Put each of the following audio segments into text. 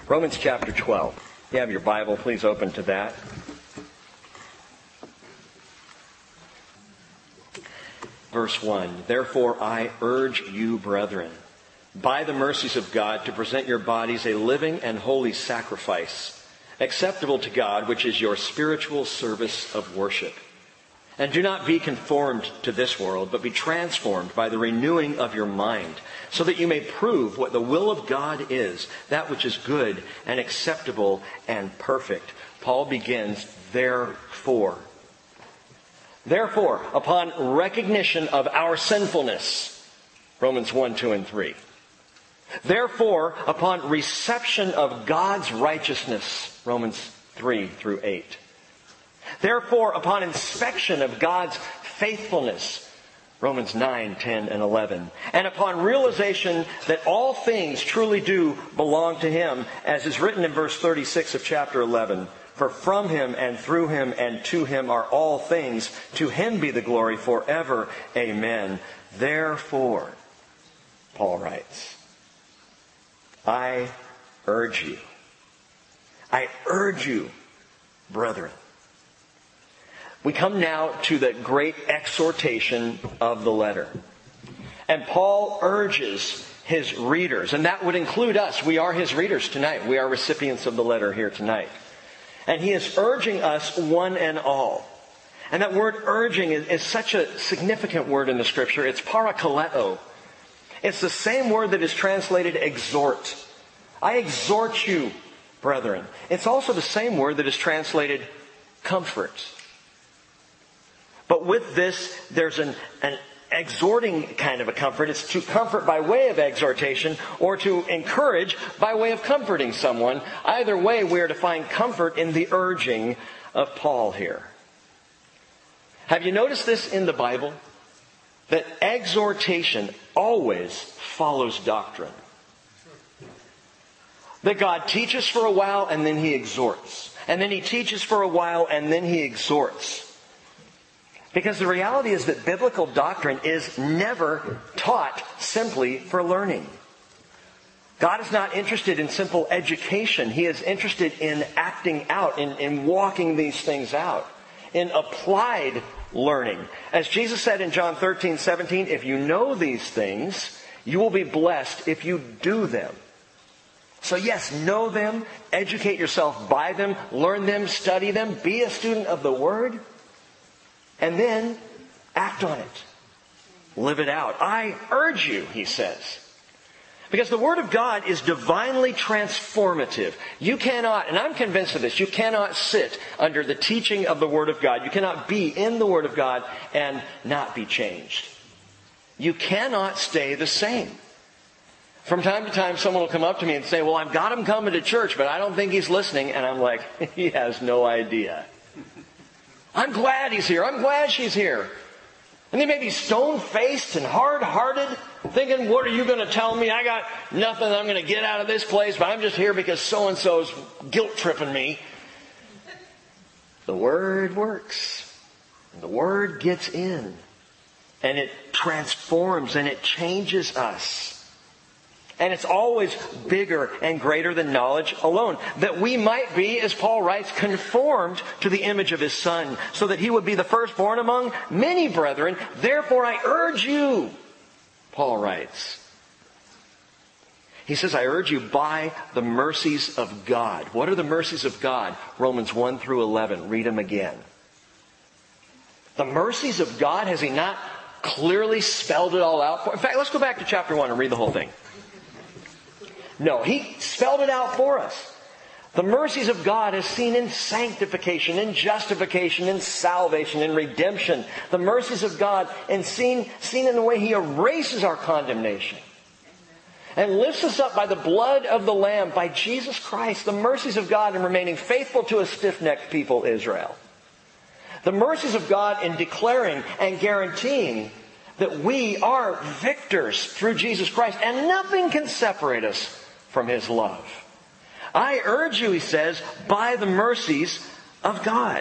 Romans chapter 12. If you have your Bible, please open to that. Verse 1, "Therefore I urge you, brethren, by the mercies of God, to present your bodies a living and holy sacrifice, acceptable to God, which is your spiritual service of worship. And do not be conformed to this world, but be transformed by the renewing of your mind, so that you may prove what the will of God is, that which is good and acceptable and perfect." Paul begins, therefore. Therefore, upon recognition of our sinfulness, Romans 1, 2, and 3. Therefore, upon reception of God's righteousness, Romans 3 through 8. Therefore, upon inspection of God's faithfulness, Romans 9, 10, and 11. And upon realization that all things truly do belong to Him, as is written in verse 36 of chapter 11. "For from Him and through Him and to Him are all things. To Him be the glory forever. Amen." Therefore, Paul writes, I urge you, brethren. We come now to the great exhortation of the letter. And Paul urges his readers, and that would include us. We are his readers tonight. We are recipients of the letter here tonight. And he is urging us, one and all. And that word urging is such a significant word in the Scripture. It's parakaleo. It's the same word that is translated exhort. I exhort you, brethren. It's also the same word that is translated comfort. But with this, there's an exhorting kind of a comfort. It's to comfort by way of exhortation, or to encourage by way of comforting someone. Either way, we are to find comfort in the urging of Paul here. Have you noticed this in the Bible? That exhortation always follows doctrine. That God teaches for a while and then He exhorts. And then He teaches for a while and then He exhorts. Because the reality is that biblical doctrine is never taught simply for learning. God is not interested in simple education. He is interested in acting out, in walking these things out, in applied learning. As Jesus said in John 13, 17, "If you know these things, you will be blessed if you do them." So yes, know them, educate yourself by them, learn them, study them, be a student of the Word. And then act on it. Live it out. I urge you, he says. Because the Word of God is divinely transformative. You cannot, and I'm convinced of this, you cannot sit under the teaching of the Word of God. You cannot be in the Word of God and not be changed. You cannot stay the same. From time to time, someone will come up to me and say, "Well, I've got him coming to church, but I don't think he's listening." And I'm like, he has no idea. I'm glad he's here. I'm glad she's here. And they may be stone-faced and hard-hearted, thinking, "What are you going to tell me? I got nothing I'm going to get out of this place, but I'm just here because so-and-so's guilt-tripping me." The Word works. And the Word gets in. And it transforms and it changes us. And it's always bigger and greater than knowledge alone. That we might be, as Paul writes, conformed to the image of His Son, so that He would be the firstborn among many brethren. Therefore I urge you, Paul writes. He says, I urge you by the mercies of God. What are the mercies of God? Romans 1 through 11. Read them again. The mercies of God, has He not clearly spelled it all out for? In fact, let's go back to chapter 1 and read the whole thing. No, He spelled it out for us. The mercies of God is seen in sanctification, in justification, in salvation, in redemption. The mercies of God and seen in the way He erases our condemnation and lifts us up by the blood of the Lamb, by Jesus Christ. The mercies of God in remaining faithful to a stiff-necked people, Israel. The mercies of God in declaring and guaranteeing that we are victors through Jesus Christ, and nothing can separate us from His love. I urge you, he says, by the mercies of God,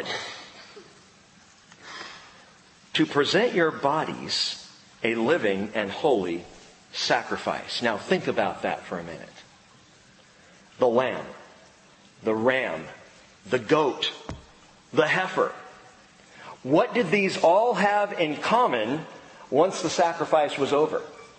to present your bodies a living and holy sacrifice. Now think about that for a minute. the lamb, the ram, the goat, the heifer. What did these all have in common once the sacrifice was over?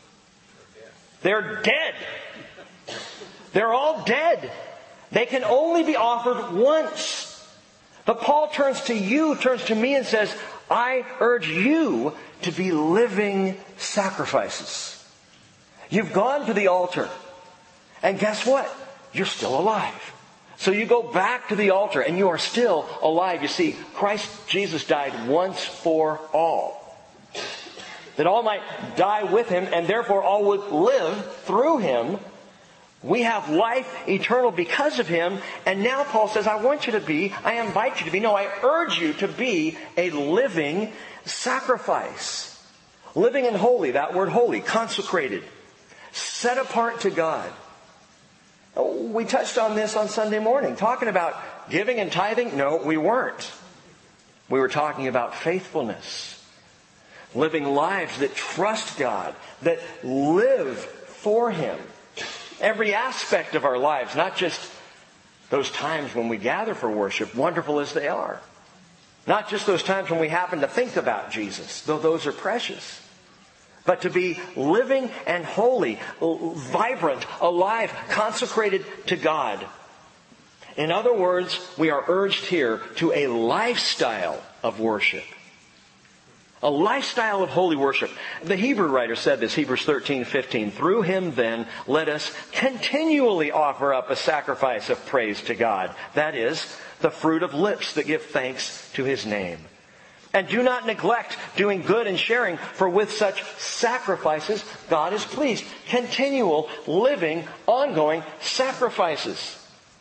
They're dead. They're all dead. They can only be offered once. But Paul turns to you, turns to me and says, I urge you to be living sacrifices. You've gone to the altar. And guess what? You're still alive. So you go back to the altar and you are still alive. You see, Christ Jesus died once for all. That all might die with Him and therefore all would live through Him. We have life eternal because of Him. And now Paul says, I invite you to be, I urge you to be a living sacrifice. Living and holy, that word holy, consecrated, set apart to God. We touched on this on Sunday morning, talking about giving and tithing. No, we weren't. We were talking about faithfulness. Living lives that trust God, that live for Him. Every aspect of our lives, not just those times when we gather for worship, wonderful as they are. Not just those times when we happen to think about Jesus, though those are precious. But to be living and holy, vibrant, alive, consecrated to God. In other words, we are urged here to a lifestyle of worship. A lifestyle of holy worship. The Hebrew writer said this, Hebrews 13:15. Through Him then, let us continually offer up a sacrifice of praise to God. That is, the fruit of lips that give thanks to His name. And do not neglect doing good and sharing, for with such sacrifices, God is pleased. Continual, living, ongoing sacrifices.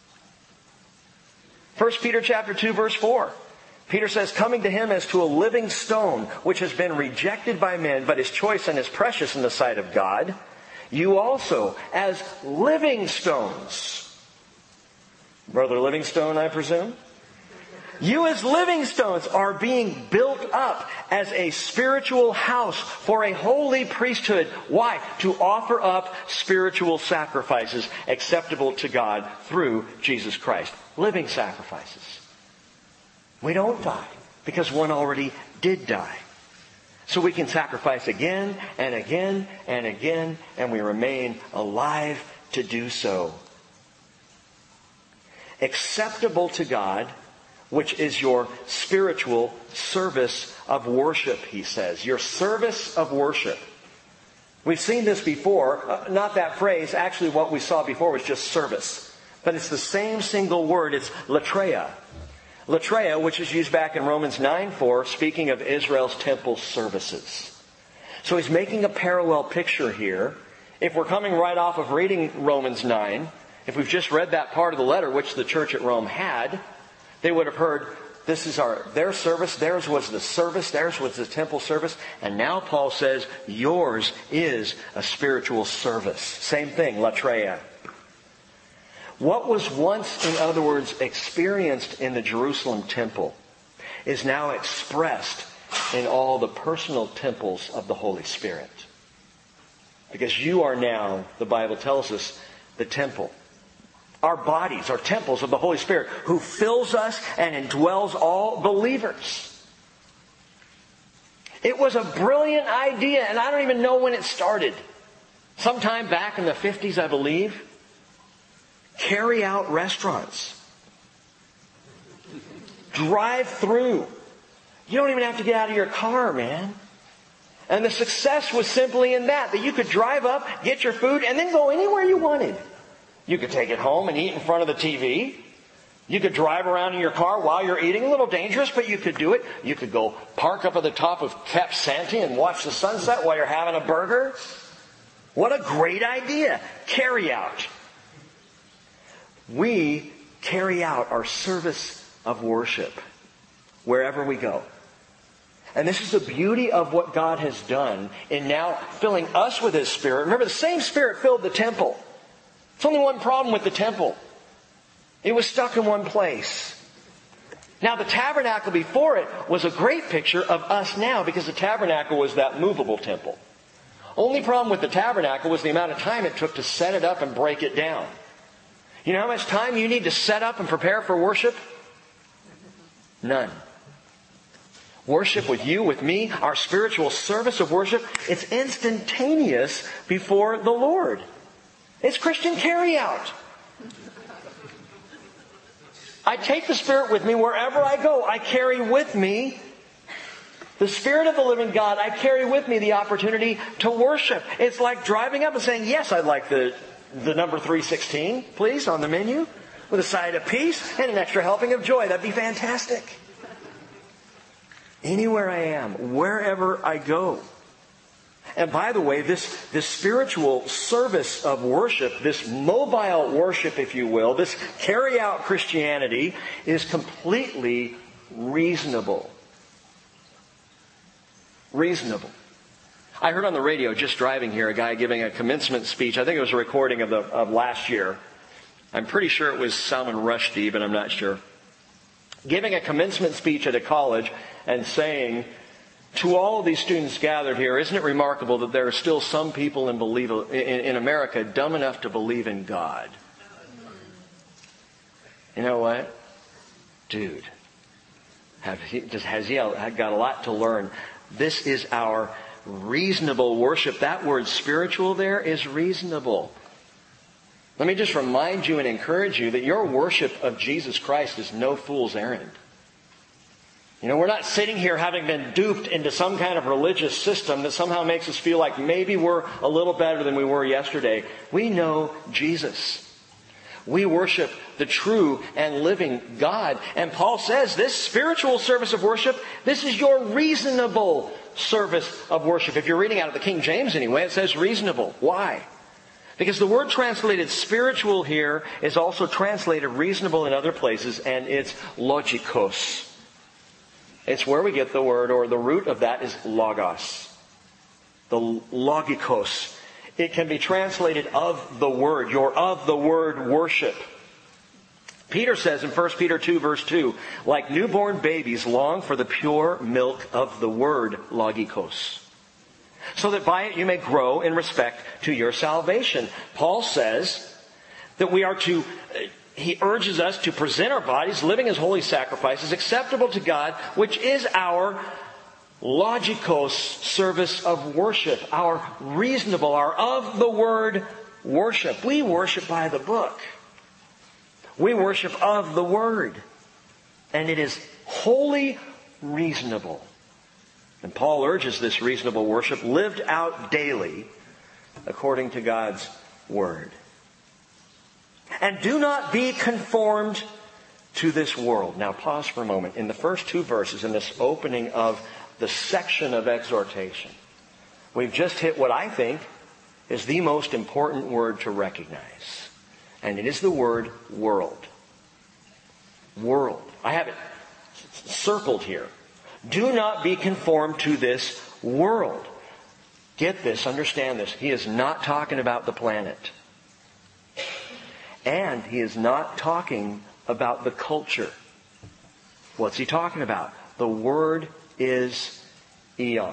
1 Peter chapter 2, verse 4. Peter says, coming to Him as to a living stone, which has been rejected by men, but is choice and is precious in the sight of God, you also, as living stones. Brother Livingstone, I presume? You as living stones are being built up as a spiritual house for a holy priesthood. Why? To offer up spiritual sacrifices acceptable to God through Jesus Christ. Living sacrifices. We don't die because one already did die. So we can sacrifice again and again and again, and we remain alive to do so. Acceptable to God, which is your spiritual service of worship, he says. Your service of worship. We've seen this before. Not that phrase. Actually, what we saw before was just service. But it's the same single word. It's latreia. Latreia, which is used back in Romans 9:4, speaking of Israel's temple services. So he's making a parallel picture here. If we're coming right off of reading Romans 9, if we've just read that part of the letter, which the church at Rome had, they would have heard, this is their service, theirs was the service, theirs was the temple service, and now Paul says, yours is a spiritual service. Same thing, latreia. What was once, in other words, experienced in the Jerusalem temple is now expressed in all the personal temples of the Holy Spirit. Because you are now, the Bible tells us, the temple. Our bodies are temples of the Holy Spirit who fills us and indwells all believers. It was a brilliant idea, and I don't even know when it started. Sometime back in the 50s, I believe. Carry-out restaurants. Drive-through. You don't even have to get out of your car, man. And the success was simply in that you could drive up, get your food, and then go anywhere you wanted. You could take it home and eat in front of the TV. You could drive around in your car while you're eating. A little dangerous, but you could do it. You could go park up at the top of Cap Santee and watch the sunset while you're having a burger. What a great idea. Carry out. We carry out our service of worship wherever we go. And this is the beauty of what God has done in now filling us with His Spirit. Remember, the same Spirit filled the temple. It's only one problem with the temple. It was stuck in one place. Now, the tabernacle before it was a great picture of us now, because the tabernacle was that movable temple. Only problem with the tabernacle was the amount of time it took to set it up and break it down. You know how much time you need to set up and prepare for worship? None. Worship with you, with me, our spiritual service of worship, it's instantaneous before the Lord. It's Christian carryout. I take the Spirit with me wherever I go. I carry with me the Spirit of the living God. I carry with me the opportunity to worship. It's like driving up and saying, yes, I'd like the number 316, please, on the menu, with a side of peace and an extra helping of joy. That'd be fantastic. Anywhere I am, wherever I go. And by the way, this spiritual service of worship, this mobile worship, if you will, this carry-out Christianity is completely reasonable. Reasonable. I heard on the radio, just driving here, a guy giving a commencement speech. I think it was a recording of last year. I'm pretty sure it was Salman Rushdie, but I'm not sure. Giving a commencement speech at a college and saying to all of these students gathered here, isn't it remarkable that there are still some people in America dumb enough to believe in God? You know what? Dude, has he got a lot to learn. This is our reasonable worship. That word spiritual there is reasonable. Let me just remind you and encourage you that your worship of Jesus Christ is no fool's errand. You know, we're not sitting here having been duped into some kind of religious system that somehow makes us feel like maybe we're a little better than we were yesterday. We know Jesus. We worship the true and living God. And Paul says this spiritual service of worship, this is your reasonable service of worship. If you're reading out of the King James anyway, it says reasonable. Why? Because the word translated spiritual here is also translated reasonable in other places, and it's logikos. It's where we get the word, or the root of that is logos. The logikos. It can be translated of the word. Your of the word worship. Peter says in 1 Peter 2 verse 2, like newborn babies long for the pure milk of the word logikos, so that by it you may grow in respect to your salvation. Paul says that he urges us to present our bodies living as holy sacrifices acceptable to God, which is our logikos service of worship, our reasonable, our of the word worship. We worship by the book. We worship of the word. And it is wholly reasonable. And Paul urges this reasonable worship lived out daily according to God's word. And do not be conformed to this world. Now pause for a moment. In the first two verses, in this opening of the section of exhortation, we've just hit what I think is the most important word to recognize. And it is the word world. World. I have it circled here. Do not be conformed to this world. Get this, understand this. He is not talking about the planet. And he is not talking about the culture. What's he talking about? The word is eon.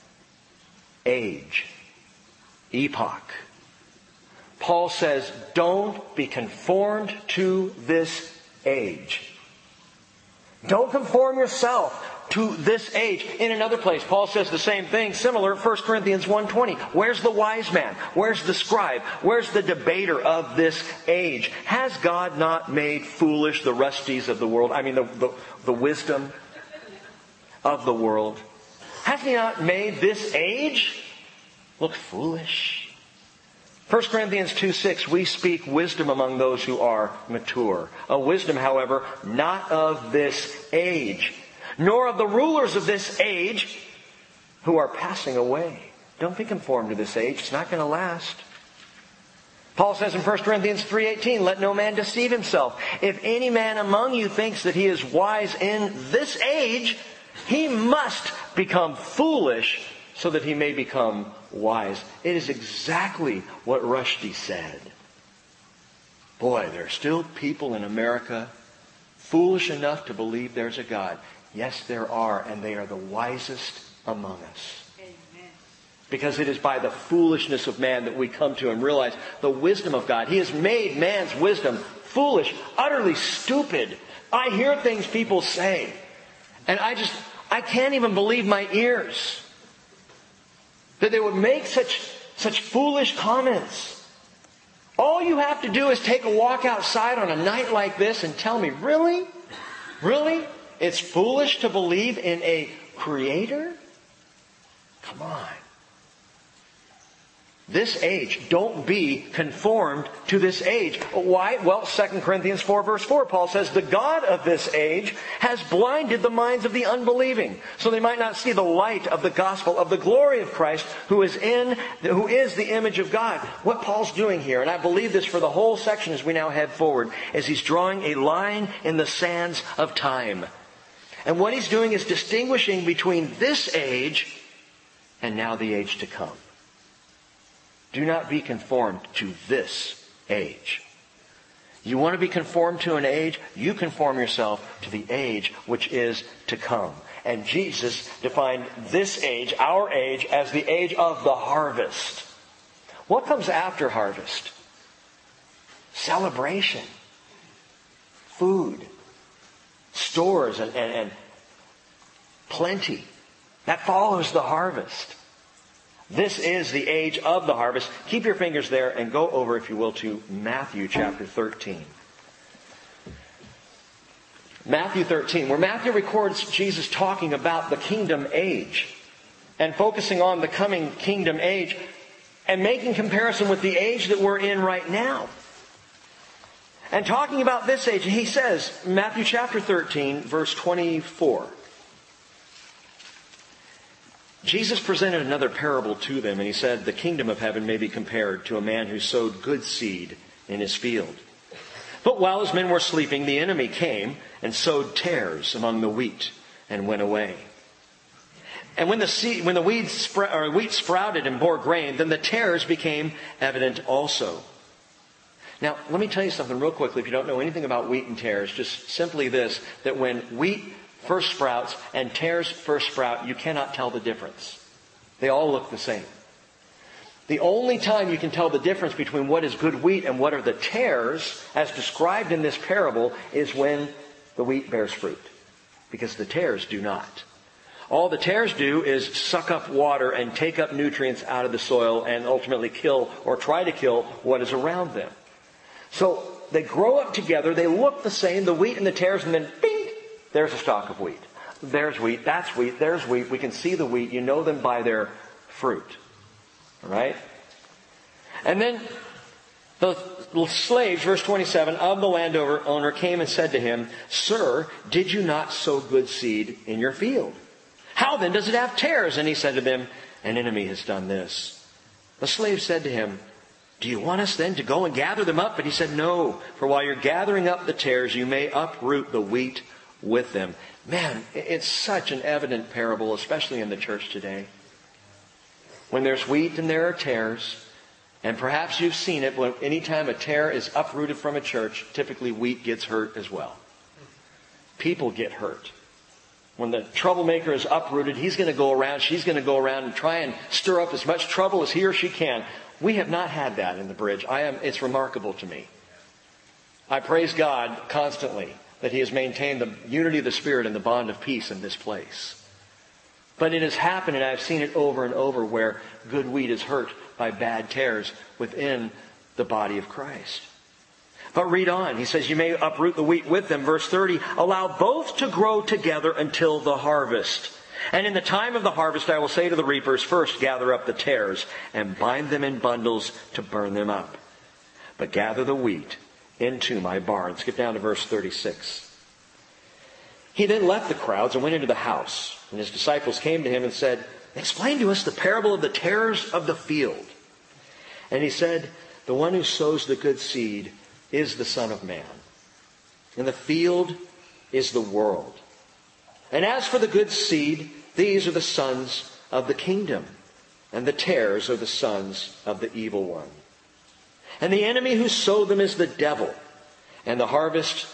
Age. Epoch. Paul says, don't be conformed to this age. Don't conform yourself to this age. In another place, Paul says the same thing, similar, 1 Corinthians 1:20. Where's the wise man? Where's the scribe? Where's the debater of this age? Has God not made foolish the rusties of the world? I mean, the wisdom of the world. Has he not made this age look foolish? 1 Corinthians 2:6, we speak wisdom among those who are mature. A wisdom, however, not of this age, nor of the rulers of this age who are passing away. Don't be conformed to this age. It's not going to last. Paul says in 1 Corinthians 3:18, let no man deceive himself. If any man among you thinks that he is wise in this age, he must become foolish so that he may become wise. It is exactly what Rushdie said. Boy, there are still people in America foolish enough to believe there's a God. Yes, there are, and they are the wisest among us. Amen. Because it is by the foolishness of man that we come to and realize the wisdom of God. He has made man's wisdom foolish, utterly stupid. I hear things people say, and I can't even believe my ears. That they would make such foolish comments. All you have to do is take a walk outside on a night like this and tell me, really? Really? It's foolish to believe in a Creator? Come on. This age, don't be conformed to this age. Why? Well, 2 Corinthians 4 verse 4, Paul says, the God of this age has blinded the minds of the unbelieving, so they might not see the light of the gospel of the glory of Christ, who is the image of God. What Paul's doing here, and I believe this for the whole section as we now head forward, is he's drawing a line in the sands of time. And what he's doing is distinguishing between this age and now the age to come. Do not be conformed to this age. You want to be conformed to an age? You conform yourself to the age which is to come. And Jesus defined this age, our age, as the age of the harvest. What comes after harvest? Celebration. Food. Stores and plenty. That follows the harvest. This is the age of the harvest. Keep your fingers there and go over, if you will, to Matthew chapter 13. Matthew 13, where Matthew records Jesus talking about the kingdom age and focusing on the coming kingdom age and making comparison with the age that we're in right now. And talking about this age, he says, Matthew chapter 13, verse 24. Jesus presented another parable to them, and he said, the kingdom of heaven may be compared to a man who sowed good seed in his field. But while his men were sleeping, the enemy came and sowed tares among the wheat and went away. And when the wheat sprouted and bore grain, then the tares became evident also. Now, let me tell you something real quickly. If you don't know anything about wheat and tares, just simply this, that when wheat first sprouts and tares first sprout, you cannot tell the difference. They all look the same. The only time you can tell the difference between what is good wheat and what are the tares, as described in this parable, is when the wheat bears fruit. Because the tares do not. All the tares do is suck up water and take up nutrients out of the soil and ultimately kill or try to kill what is around them. So they grow up together, they look the same, the wheat and the tares, and then bing! There's a stalk of wheat. There's wheat. That's wheat. There's wheat. We can see the wheat. You know them by their fruit. All right? And then the slaves, verse 27, of the landowner came and said to him, Sir, did you not sow good seed in your field? How then does it have tares? And he said to them, An enemy has done this. The slave said to him, Do you want us then to go and gather them up? But he said, No, for while you're gathering up the tares, you may uproot the wheat with them. Man, it's such an evident parable, especially in the church today. When there's wheat and there are tares, and perhaps you've seen it, when anytime a tare is uprooted from a church, typically wheat gets hurt as well. People get hurt. When the troublemaker is uprooted, she's going to go around and try and stir up as much trouble as he or she can. We have not had that in the Bridge. It's remarkable to me. I praise God constantly that He has maintained the unity of the Spirit and the bond of peace in this place. But it has happened, and I've seen it over and over, where good wheat is hurt by bad tares within the body of Christ. But read on. He says, you may uproot the wheat with them. Verse 30, allow both to grow together until the harvest. And in the time of the harvest, I will say to the reapers, first gather up the tares and bind them in bundles to burn them up. But gather the wheat into my barn. Skip down to verse 36. He then left the crowds and went into the house. And his disciples came to him and said, explain to us the parable of the tares of the field. And he said, the one who sows the good seed is the Son of Man. And the field is the world. And as for the good seed, these are the sons of the kingdom. And the tares are the sons of the evil one. And the enemy who sowed them is the devil. And the harvest,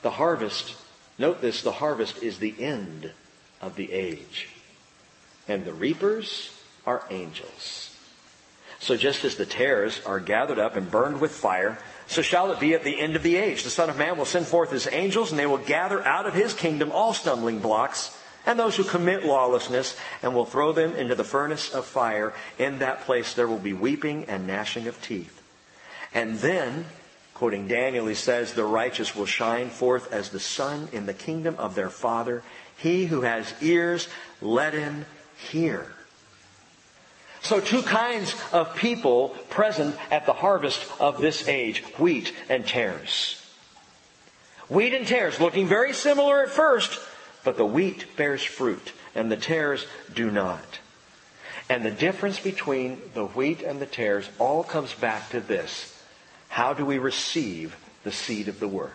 note this, the harvest is the end of the age. And the reapers are angels. So just as the tares are gathered up and burned with fire, So shall it be at the end of the age. The Son of Man will send forth his angels, and they will gather out of his kingdom all stumbling blocks and those who commit lawlessness, and will throw them into the furnace of fire. In that place there will be weeping and gnashing of teeth. And then, quoting Daniel, he says, the righteous will shine forth as the sun in the kingdom of their Father. He who has ears, let him hear. So two kinds of people present at the harvest of this age, wheat and tares. Wheat and tares looking very similar at first, but the wheat bears fruit and the tares do not. And the difference between the wheat and the tares all comes back to this. How do we receive the seed of the Word?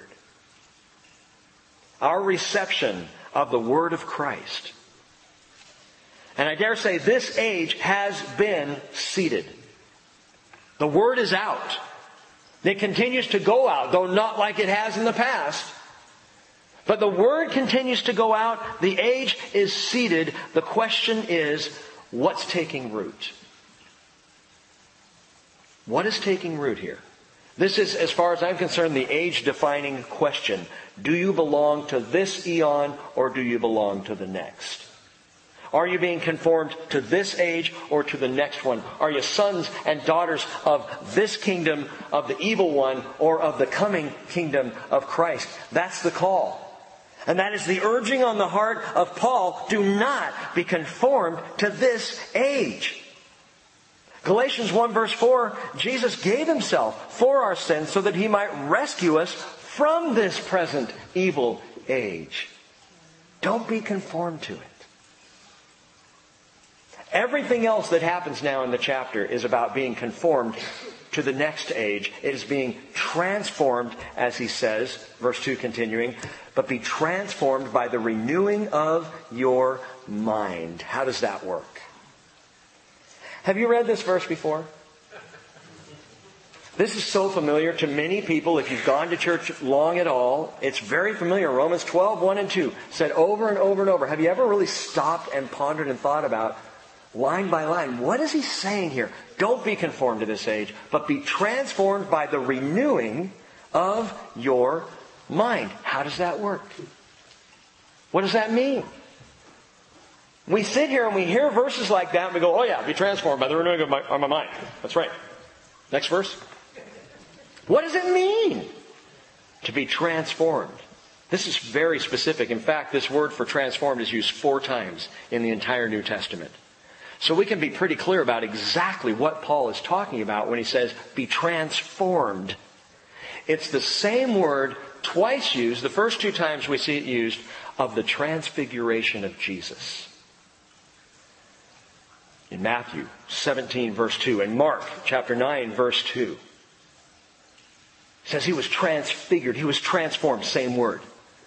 Our reception of the Word of Christ. And I dare say this age has been seeded. The Word is out. It continues to go out, though not like it has in the past. But the Word continues to go out. The age is seeded. The question is, what's taking root? What is taking root here? This is, as far as I'm concerned, the age-defining question. Do you belong to this eon or do you belong to the next? Are you being conformed to this age or to the next one? Are you sons and daughters of this kingdom of the evil one or of the coming kingdom of Christ? That's the call. And that is the urging on the heart of Paul. Do not be conformed to this age. Galatians 1 verse 4, Jesus gave himself for our sins so that he might rescue us from this present evil age. Don't be conformed to it. Everything else that happens now in the chapter is about being conformed to the next age. It is being transformed, as he says, verse 2 continuing, but be transformed by the renewing of your mind. How does that work? Have you read this verse before? This is so familiar to many people. If you've gone to church long at all, it's very familiar. Romans 12, 1 and 2 said over and over and over. Have you ever really stopped and pondered and thought about line by line, what is he saying here? Don't be conformed to this age, but be transformed by the renewing of your mind. How does that work? What does that mean? We sit here and we hear verses like that and we go, oh yeah, be transformed by the renewing of my mind. That's right. Next verse. What does it mean to be transformed? This is very specific. In fact, this word for transformed is used 4 times in the entire New Testament. So we can be pretty clear about exactly what Paul is talking about when he says, be transformed. It's the same word twice used, the first 2 times we see it used, of the transfiguration of Jesus. In Matthew 17 verse 2, and Mark chapter 9 verse 2. It says he was transfigured, he was transformed, same word.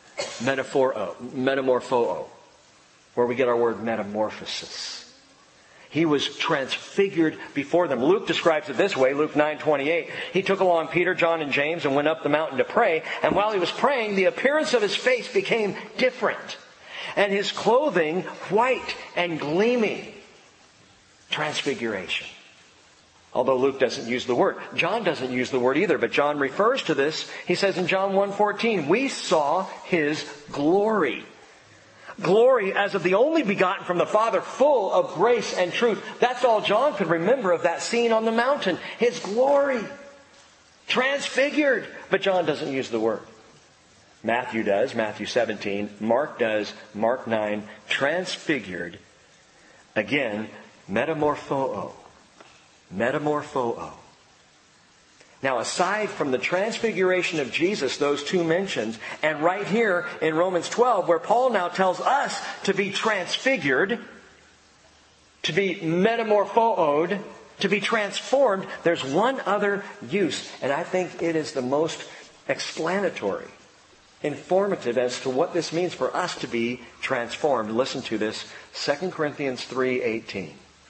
Metamorpho, where we get our word metamorphosis. He was transfigured before them. Luke describes it this way, Luke 9:28. He took along Peter, John, and James and went up the mountain to pray. And while he was praying, the appearance of his face became different, and his clothing white and gleaming. Transfiguration. Although Luke doesn't use the word. John doesn't use the word either, but John refers to this. He says in John 1:14, we saw his glory. Glory as of the only begotten from the Father, full of grace and truth. That's all John could remember of that scene on the mountain. His glory. Transfigured. But John doesn't use the word. Matthew does, Matthew 17. Mark does, Mark 9. Transfigured. Again, metamorpho. Metamorpho. Now, aside from the transfiguration of Jesus, those 2 mentioned, and right here in Romans 12, where Paul now tells us to be transfigured, to be metamorphoed, to be transformed, there's one other use, and I think it is the most explanatory, informative as to what this means for us to be transformed. Listen to this, 2 Corinthians 3:18.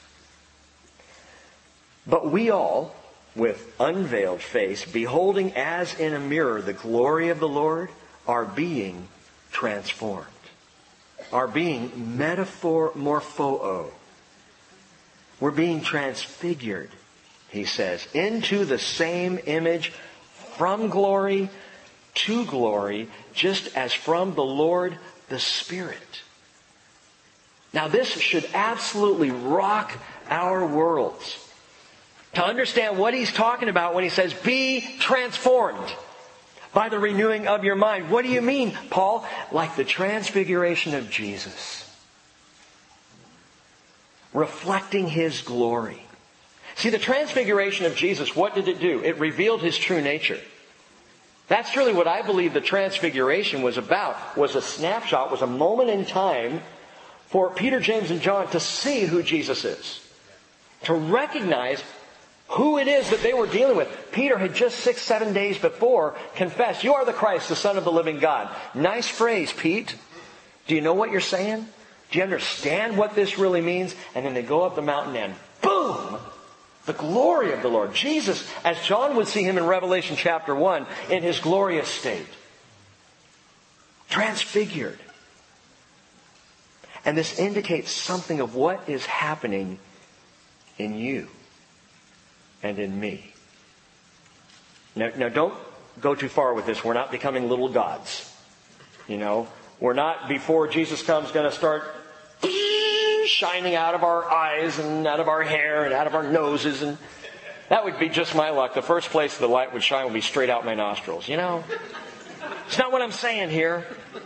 But we all, with unveiled face, beholding as in a mirror the glory of the Lord, are being transformed. Are being metamorpho. We're being transfigured, he says, into the same image from glory to glory, just as from the Lord the Spirit. Now this should absolutely rock our worlds. To understand what he's talking about when he says, be transformed by the renewing of your mind. What do you mean, Paul? Like the transfiguration of Jesus. Reflecting His glory. See, the transfiguration of Jesus, what did it do? It revealed His true nature. That's really what I believe the transfiguration was about. Was a snapshot, was a moment in time for Peter, James, and John to see who Jesus is. To recognize who it is that they were dealing with. Peter had just 6-7 days before confessed, you are the Christ, the Son of the living God. Nice phrase, Pete. Do you know what you're saying? Do you understand what this really means? And then they go up the mountain and boom! The glory of the Lord. Jesus, as John would see Him in Revelation chapter 1, in His glorious state. Transfigured. And this indicates something of what is happening in you and in me. Now don't go too far with this. We're not becoming little gods. You know, we're not, before Jesus comes, going to start shining out of our eyes and out of our hair and out of our noses. And that would be just my luck. The first place the light would shine would be straight out my nostrils. You know, it's not what I'm saying here.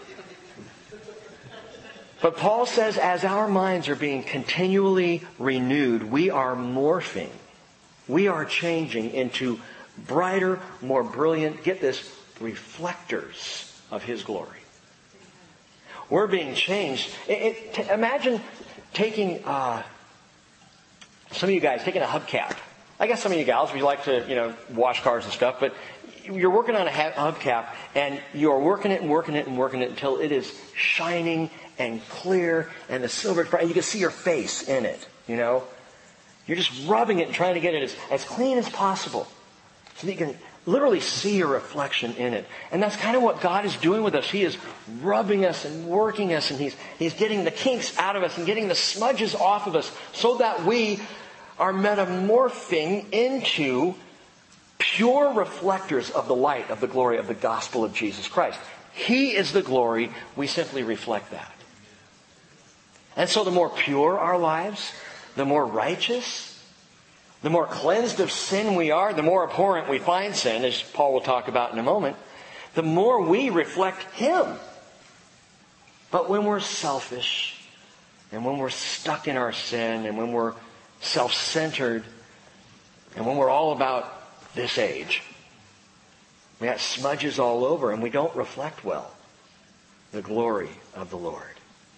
But Paul says as our minds are being continually renewed, we are morphing. We are changing into brighter, more brilliant, get this, reflectors of His glory. We're being changed. Imagine taking, some of you guys, taking a hubcap. I guess some of you gals, we like to, wash cars and stuff, but you're working on a hubcap and you're working it and working it and working it until it is shining and clear and the silver is bright. You can see your face in it, You're just rubbing it and trying to get it as clean as possible so that you can literally see your reflection in it. And that's kind of what God is doing with us. He is rubbing us and working us, and He's getting the kinks out of us and getting the smudges off of us so that we are metamorphing into pure reflectors of the light of the glory of the gospel of Jesus Christ. He is the glory. We simply reflect that. And so the more pure our lives, the more righteous, the more cleansed of sin we are, the more abhorrent we find sin, as Paul will talk about in a moment, the more we reflect Him. But when we're selfish, and when we're stuck in our sin, and when we're self-centered, and when we're all about this age, we got smudges all over, and we don't reflect well the glory of the Lord.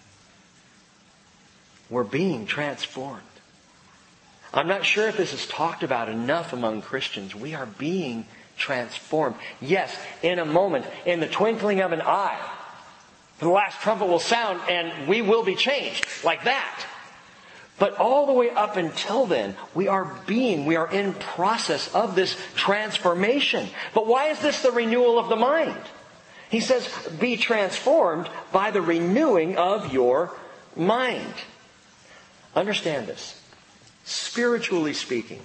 We're being transformed. I'm not sure if this is talked about enough among Christians. We are being transformed. Yes, in a moment, in the twinkling of an eye, the last trumpet will sound and we will be changed like that. But all the way up until then, we are in process of this transformation. But why is this the renewal of the mind? He says, be transformed by the renewing of your mind. Understand this. Spiritually speaking,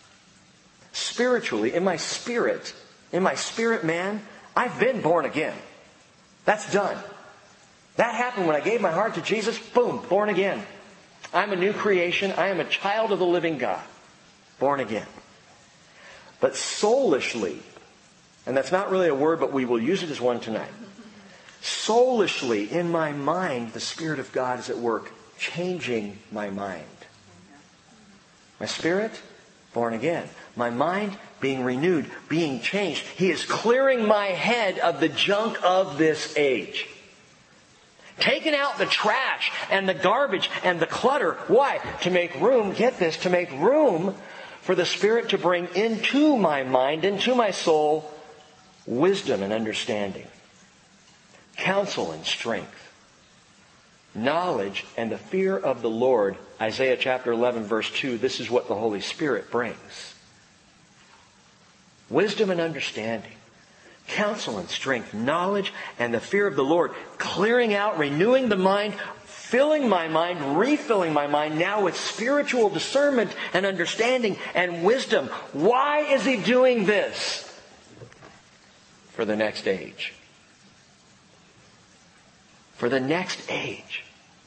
in my spirit man, I've been born again. That's done. That happened when I gave my heart to Jesus. Boom, born again. I'm a new creation. I am a child of the living God. Born again. But soulishly, and that's not really a word, but we will use it as one tonight. Soulishly, in my mind, the Spirit of God is at work, changing my mind. My spirit, born again. My mind, being renewed, being changed. He is clearing my head of the junk of this age. Taking out the trash and the garbage and the clutter. Why? To make room, get this, to make room for the Spirit to bring into my mind, into my soul, wisdom and understanding, counsel and strength, knowledge and the fear of the Lord. Isaiah chapter 11 verse 2, this is what the Holy Spirit brings. Wisdom and understanding, counsel and strength, knowledge and the fear of the Lord, clearing out, renewing the mind, filling my mind, refilling my mind now with spiritual discernment and understanding and wisdom. Why is He doing this? for the next age. For the next age.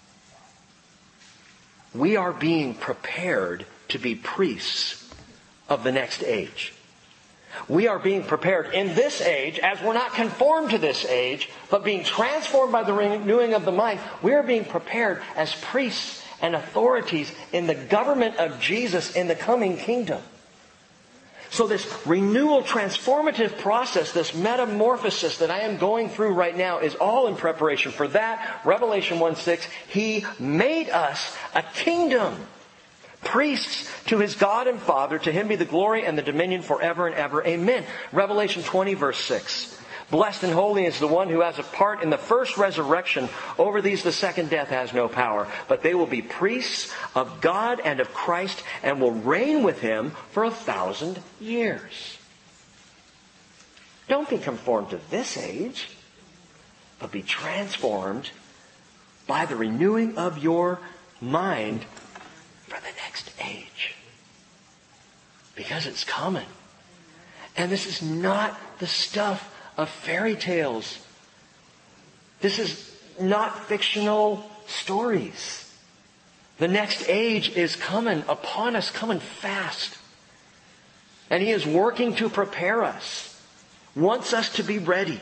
We are being prepared to be priests of the next age. We are being prepared in this age, as we're not conformed to this age, but being transformed by the renewing of the mind. We are being prepared as priests and authorities in the government of Jesus in the coming kingdom. So this renewal, transformative process, this metamorphosis that I am going through right now is all in preparation for that. Revelation 1:6, He made us a kingdom, priests to His God and Father. To Him be the glory and the dominion forever and ever. Amen. Revelation 20 verse 6. Blessed and holy is the one who has a part in the first resurrection. Over these the second death has no power. But they will be priests of God and of Christ and will reign with Him for 1,000 years. Don't be conformed to this age, but be transformed by the renewing of your mind for the next age. Because it's coming. And this is not the stuff of fairy tales. This is not fictional stories. The next age is coming upon us, coming fast. And He is working to prepare us. Wants us to be ready.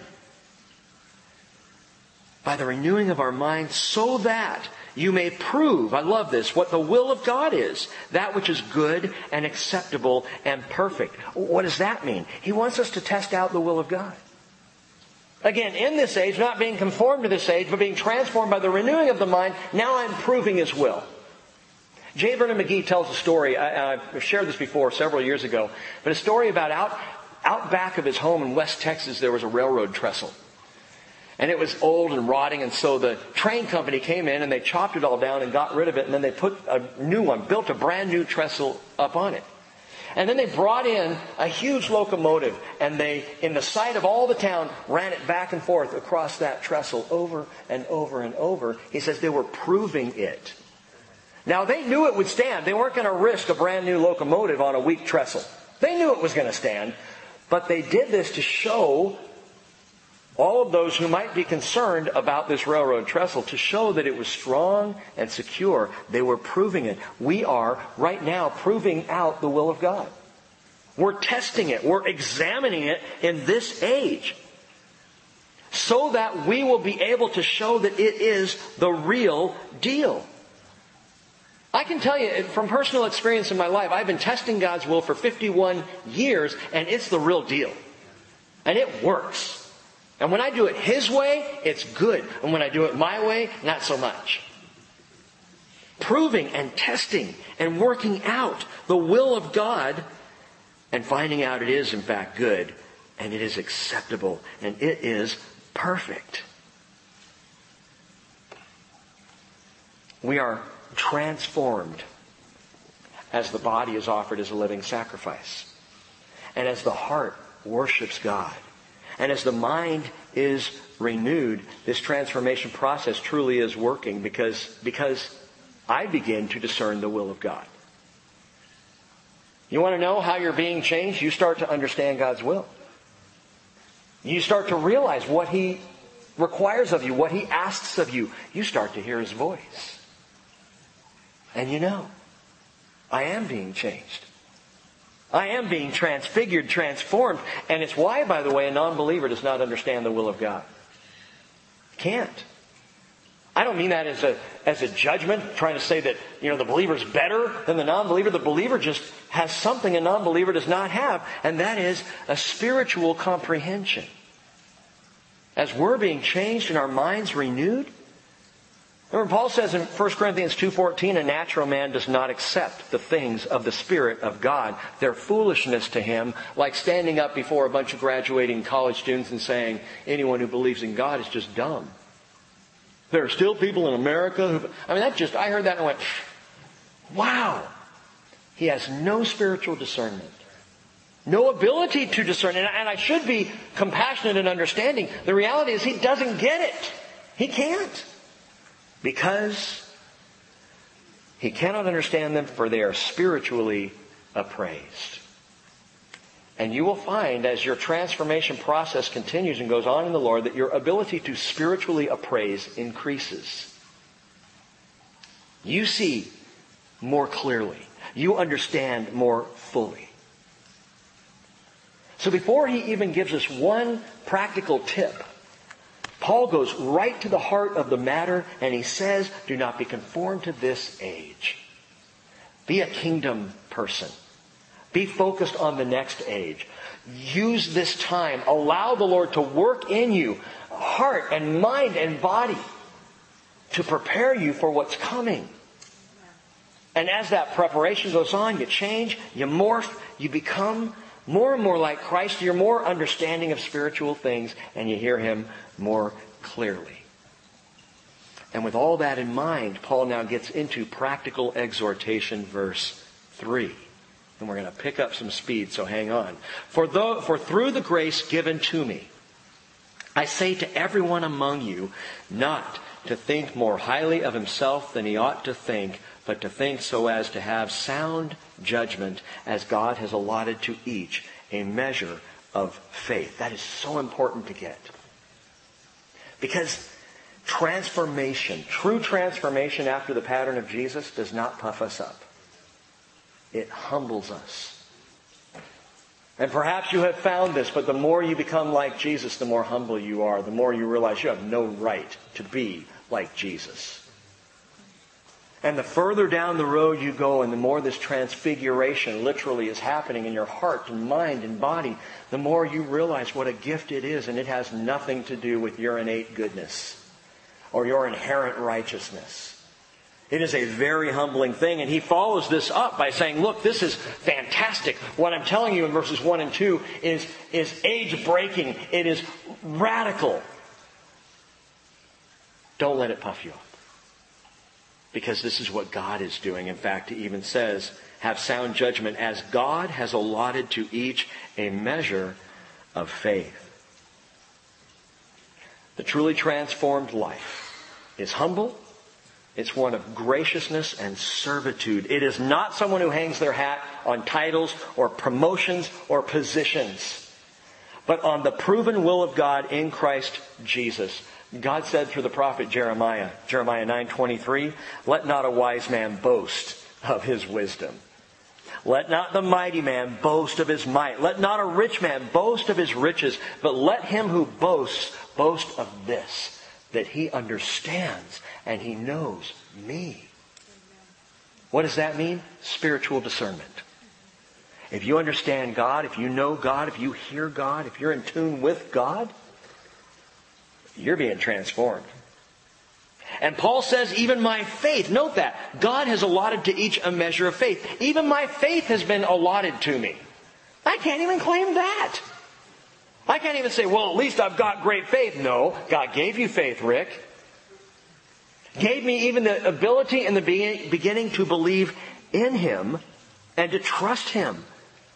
By the renewing of our minds, so that you may prove, I love this, what the will of God is. That which is good and acceptable and perfect. What does that mean? He wants us to test out the will of God. Again, in this age, not being conformed to this age, but being transformed by the renewing of the mind, now I'm proving His will. J. Vernon McGee tells a story, I've shared this before several years ago, but a story about out back of his home in West Texas, there was a railroad trestle. And it was old and rotting, and so the train company came in and they chopped it all down and got rid of it, and then they put a new one, built a brand new trestle up on it. And then they brought in a huge locomotive, and they, in the sight of all the town, ran it back and forth across that trestle over and over and over. He says they were proving it. Now they knew it would stand. They weren't going to risk a brand new locomotive on a weak trestle. They knew it was going to stand. But they did this to show all of those who might be concerned about this railroad trestle, to show that it was strong and secure. They were proving it. We are right now proving out the will of God. We're testing it. We're examining it in this age, so that we will be able to show that it is the real deal. I can tell you from personal experience in my life, I've been testing God's will for 51 years, and it's the real deal. And it works. And when I do it His way, it's good. And when I do it my way, not so much. Proving and testing and working out the will of God and finding out it is in fact good and it is acceptable and it is perfect. We are transformed as the body is offered as a living sacrifice, and as the heart worships God. And as the mind is renewed, this transformation process truly is working because I begin to discern the will of God. You want to know how you're being changed? You start to understand God's will. You start to realize what He requires of you, what He asks of you. You start to hear His voice. And you know, I am being changed. I am being transfigured, transformed. And it's why, by the way, a non-believer does not understand the will of God. Can't. I don't mean that as a judgment, trying to say that, the believer's better than the non-believer. The believer just has something a non-believer does not have, and that is a spiritual comprehension. As we're being changed and our minds renewed. Remember, Paul says in 1 Corinthians 2:14, a natural man does not accept the things of the Spirit of God. They're foolishness to him, like standing up before a bunch of graduating college students and saying, anyone who believes in God is just dumb. There are still people in America who... I heard that and I went, wow. He has no spiritual discernment. No ability to discern. And I should be compassionate and understanding. The reality is he doesn't get it. He can't. Because he cannot understand them, for they are spiritually appraised. And you will find as your transformation process continues and goes on in the Lord that your ability to spiritually appraise increases. You see more clearly. You understand more fully. So before he even gives us one practical tip, Paul goes right to the heart of the matter and he says, do not be conformed to this age. Be a kingdom person. Be focused on the next age. Use this time. Allow the Lord to work in you, heart and mind and body, to prepare you for what's coming. And as that preparation goes on, you change, you morph, you become more and more like Christ. You're more understanding of spiritual things, and you hear Him more clearly. And with all that in mind, Paul now gets into practical exhortation, verse 3. And we're going to pick up some speed, so hang on. For through the grace given to me, I say to everyone among you, not to think more highly of himself than he ought to think, but to think so as to have sound judgment, as God has allotted to each a measure of faith. That is so important to get. Because transformation, true transformation after the pattern of Jesus, does not puff us up. It humbles us. And perhaps you have found this, but the more you become like Jesus, the more humble you are. The more you realize you have no right to be like Jesus. And the further down the road you go, and the more this transfiguration literally is happening in your heart and mind and body, the more you realize what a gift it is, and it has nothing to do with your innate goodness or your inherent righteousness. It is a very humbling thing, and he follows this up by saying, look, this is fantastic. What I'm telling you in verses 1 and 2 is age-breaking. It is radical. Don't let it puff you up. Because this is what God is doing. In fact, he even says, have sound judgment as God has allotted to each a measure of faith. The truly transformed life is humble. It's one of graciousness and servitude. It is not someone who hangs their hat on titles or promotions or positions, but on the proven will of God in Christ Jesus. God said through the prophet Jeremiah 9:23, let not a wise man boast of his wisdom. Let not the mighty man boast of his might. Let not a rich man boast of his riches, but let him who boasts boast of this, that he understands and he knows me. What does that mean? Spiritual discernment. If you understand God, if you know God, if you hear God, if you're in tune with God, you're being transformed. And Paul says, even my faith, note that, God has allotted to each a measure of faith. Even my faith has been allotted to me. I can't even claim that. I can't even say, well, at least I've got great faith. No, God gave you faith, Rick. Gave me even the ability in the beginning to believe in Him and to trust Him.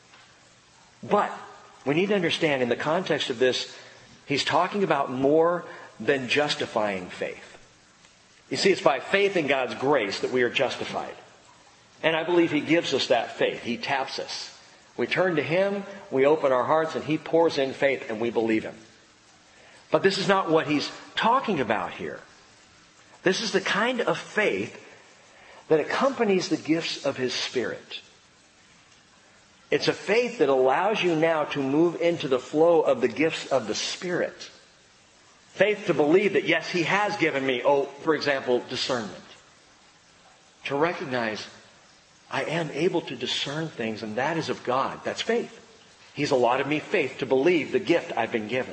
But we need to understand in the context of this, he's talking about more than justifying faith. You see, it's by faith in God's grace that we are justified. And I believe He gives us that faith. He taps us. We turn to Him, we open our hearts, and He pours in faith, and we believe Him. But this is not what He's talking about here. This is the kind of faith that accompanies the gifts of His Spirit. It's a faith that allows you now to move into the flow of the gifts of the Spirit. Faith to believe that, yes, He has given me, for example, discernment. To recognize I am able to discern things, and that is of God. That's faith. He's allotted me faith to believe the gift I've been given.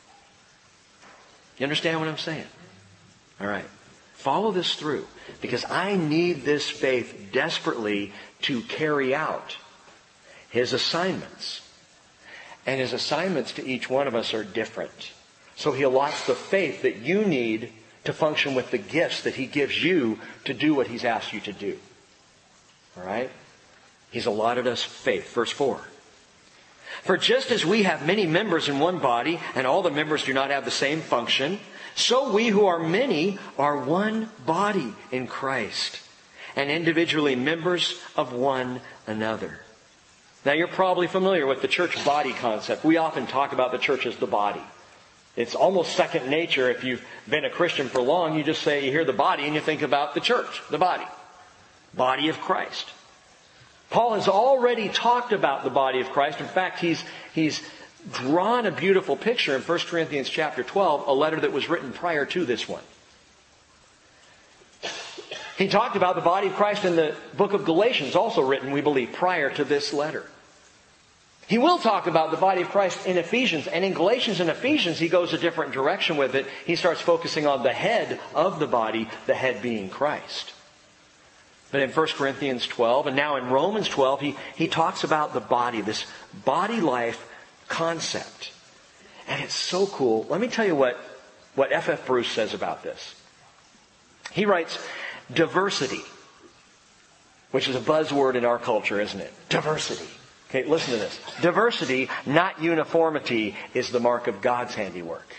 You understand what I'm saying? All right. Follow this through, because I need this faith desperately to carry out His assignments. And His assignments to each one of us are different. So He allots the faith that you need to function with the gifts that He gives you to do what He's asked you to do. All right? He's allotted us faith. Verse 4. For just as we have many members in one body, and all the members do not have the same function, so we who are many are one body in Christ, and individually members of one another. Now, you're probably familiar with the church body concept. We often talk about the church as the body. It's almost second nature. If you've been a Christian for long, you just say, you hear the body and you think about the church, the body. Body of Christ. Paul has already talked about the body of Christ. In fact, he's drawn a beautiful picture in 1 Corinthians chapter 12, a letter that was written prior to this one. He talked about the body of Christ in the book of Galatians, also written, we believe, prior to this letter. He will talk about the body of Christ in Ephesians. And in Galatians and Ephesians, he goes a different direction with it. He starts focusing on the head of the body, the head being Christ. But in 1 Corinthians 12, and now in Romans 12, he talks about the body, this body life concept. And it's so cool. Let me tell you what F.F. Bruce says about this. He writes, diversity, which is a buzzword in our culture, isn't it? Diversity. Okay, listen to this. Diversity, not uniformity, is the mark of God's handiwork.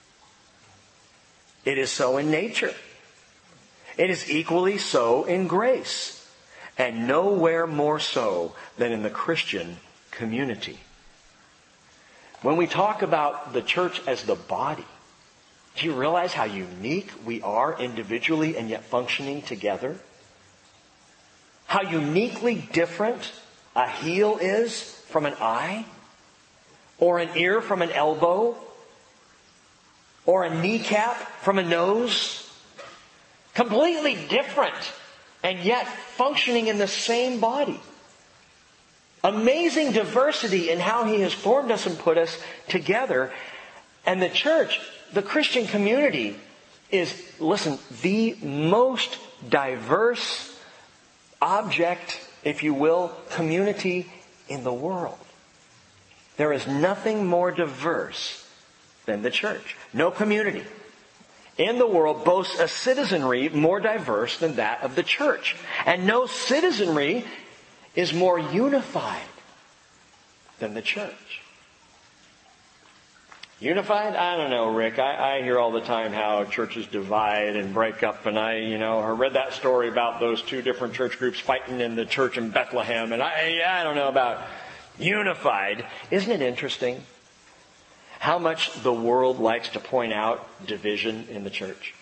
It is so in nature. It is equally so in grace. And nowhere more so than in the Christian community. When we talk about the church as the body, do you realize how unique we are individually and yet functioning together? How uniquely different a heel is from an eye? Or an ear from an elbow? Or a kneecap from a nose? Completely different, and yet functioning in the same body. Amazing diversity in how He has formed us and put us together. And the church, the Christian community, is, listen, the most diverse object, if you will, community in the world. There is nothing more diverse than the church. No community in the world boasts a citizenry more diverse than that of the church. And no citizenry is more unified than the church. Unified? I don't know, Rick. I hear all the time how churches divide and break up. And I read that story about those two different church groups fighting in the church in Bethlehem. And I don't know about unified. Isn't it interesting how much the world likes to point out division in the church?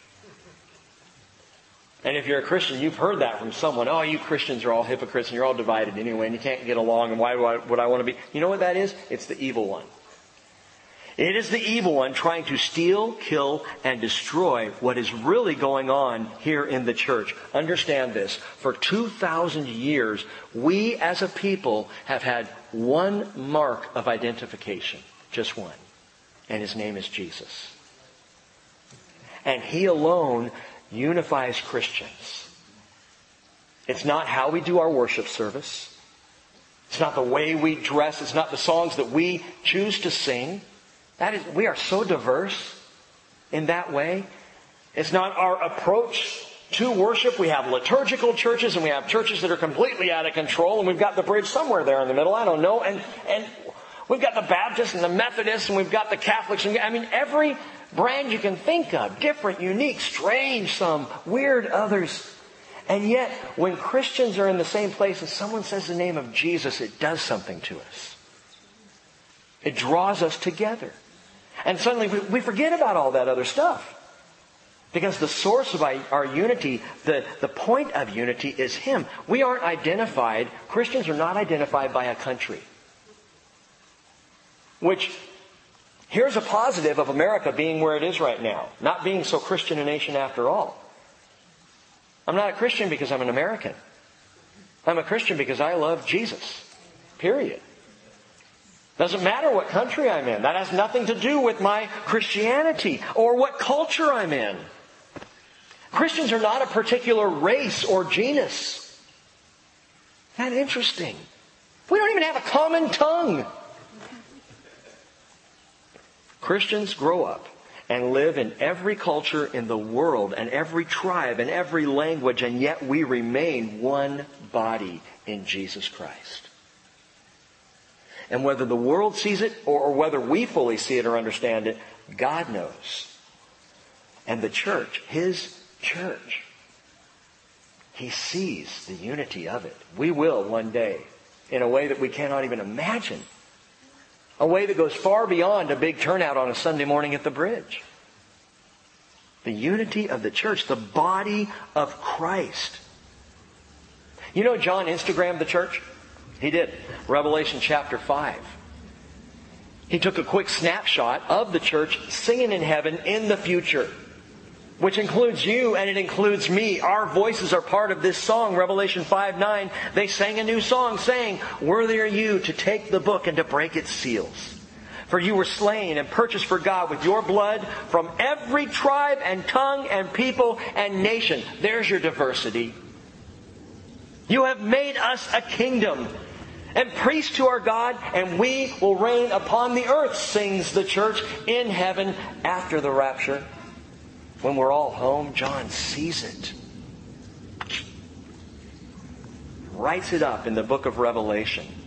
And if you're a Christian, you've heard that from someone. Oh, you Christians are all hypocrites and you're all divided anyway and you can't get along and why would I want to be? You know what that is? It's the evil one. It is the evil one trying to steal, kill, and destroy what is really going on here in the church. Understand this. For 2,000 years, we as a people have had one mark of identification. Just one. And His name is Jesus. And He alone unifies Christians. It's not how we do our worship service. It's not the way we dress. It's not the songs that we choose to sing. We are so diverse in that way. It's not our approach to worship. We have liturgical churches and we have churches that are completely out of control, and we've got the bridge somewhere there in the middle. I don't know. And we've got the Baptists and the Methodists and we've got the Catholics. Every brand you can think of. Different, unique, strange, some weird, others. And yet, when Christians are in the same place and someone says the name of Jesus, it does something to us. It draws us together. And suddenly we forget about all that other stuff. Because the source of our unity, the point of unity is Him. We aren't identified, Christians are not identified by a country. Which, here's a positive of America being where it is right now. Not being so Christian a nation after all. I'm not a Christian because I'm an American. I'm a Christian because I love Jesus. Period. Doesn't matter what country I'm in. That has nothing to do with my Christianity or what culture I'm in. Christians are not a particular race or genus. Isn't that interesting? We don't even have a common tongue. Christians grow up and live in every culture in the world and every tribe and every language, and yet we remain one body in Jesus Christ. And whether the world sees it or whether we fully see it or understand it, God knows. And the church, His church, He sees the unity of it. We will one day in a way that we cannot even imagine. A way that goes far beyond a big turnout on a Sunday morning at the bridge. The unity of the church, the body of Christ. You know John Instagrammed the church? He did. Revelation chapter 5. He took a quick snapshot of the church singing in heaven in the future, which includes you and it includes me. Our voices are part of this song, Revelation 5:9. They sang a new song saying, "Worthy are you to take the book and to break its seals. For you were slain and purchased for God with your blood from every tribe and tongue and people and nation." There's your diversity. "You have made us a kingdom and priests to our God, and we will reign upon the earth," sings the church in heaven after the rapture. When we're all home, John sees it. Writes it up in the book of Revelation.